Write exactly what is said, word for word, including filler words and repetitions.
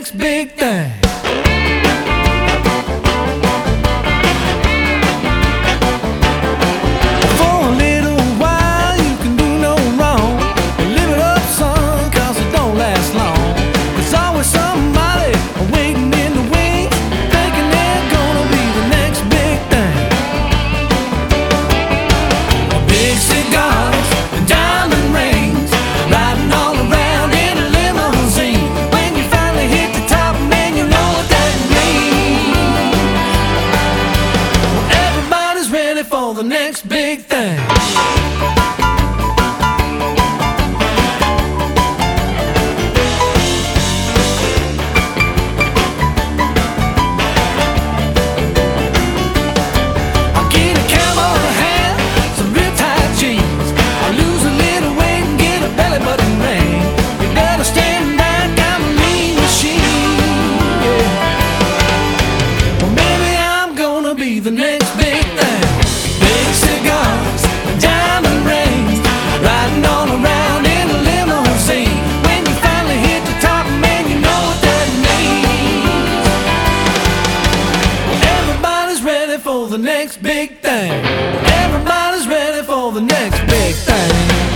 next big thing. For a little while you can do no wrong. Live it up, son, cause it don't last long. There's always somebody waiting in the wings, thinking they're gonna be the next big thing. Big cigars and diamond rings, riding all around in a limousine. When you finally hit the top, man, you know what that means. Well, everybody's ready for the next big thing. I'll get a camo hat, some real tight jeans. I'll lose a little weight and get a belly button ring. You better stand back, I'm a mean machine. Yeah. Well, maybe I'm gonna be the next big thing. Big cigars and diamond rings, riding all around in a limousine. When you finally hit the top, man, you know what that means. Everybody's ready for the next big thing. Everybody's ready for the next big thing.